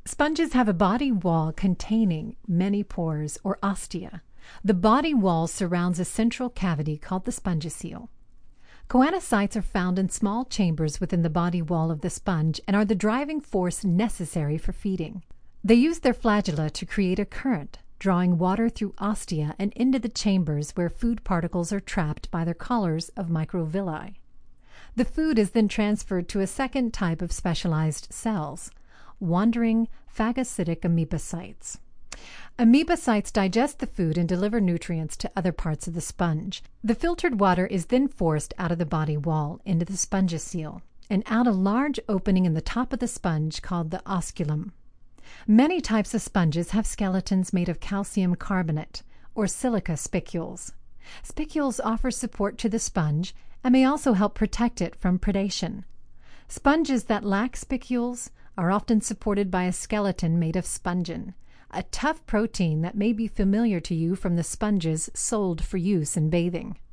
Sponges have a body wall containing many pores, or ostia. The body wall surrounds a central cavity called the spongiocele. Choanocytes are found in small chambers within the body wall of the sponge and are the driving force necessary for feeding. They use their flagella to create a current, drawing water through ostia and into the chambers where food particles are trapped by their collars of microvilli. The food is then transferred to a second type of specialized cells, wandering phagocytic amoebocytes. Amoebocytes digest the food and deliver nutrients to other parts of the sponge. The filtered water is then forced out of the body wall into the spongiocele and out a large opening in the top of the sponge called the osculum. Many types of sponges have skeletons made of calcium carbonate or silica spicules. Spicules offer support to the sponge and may also help protect it from predation. Sponges that lack spicules are often supported by a skeleton made of spongin, a tough protein that may be familiar to you from the sponges sold for use in bathing.